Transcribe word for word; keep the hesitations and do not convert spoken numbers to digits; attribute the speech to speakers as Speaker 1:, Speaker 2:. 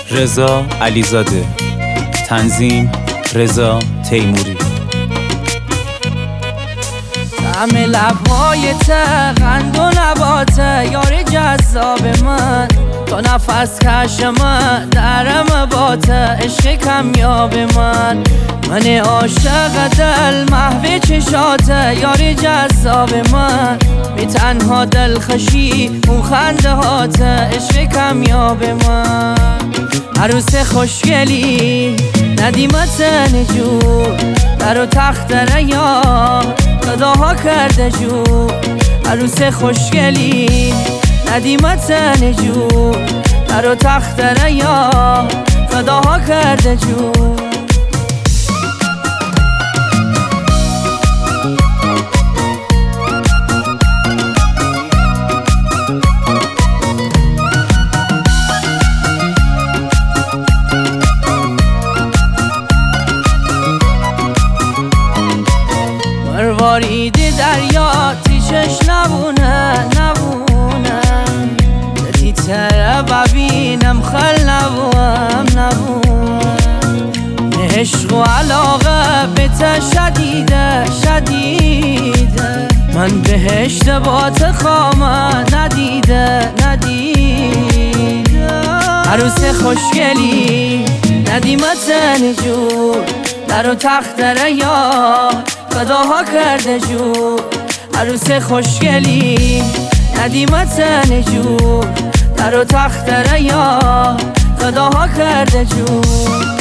Speaker 1: رضا علیزاده. تنظیم رضا تیموری.
Speaker 2: طعم لبهای ته، قند و نباته، یار جذاب من، تو نفس کش من، درم باته، عشق کمیاب من، من عاشق دل محو چشاته، یار جذاب من، بی تنها دلخوشی اون خنده هاته، عشق کمیاب من. عروس خوشگلی ندیمت نجور، در و تخت ریا صداها کرده جور. عروس خوشگلی ندیمت نجور، در و تخت ریا صداها کرده جور. مروارید دریا تیشش نبونه نبونه، دتی تره ببینم خل نبوم نبونه. عشق و علاقه بته شدیده شدیده، من بهشت بات خامه ندیده ندیده. عروس خوشگلی ندیمت نجور، در و تخت ریا صداها کرده جور. عروس خوشگلی ندیمت نجور، در و تخت ریا صداها کرده جور.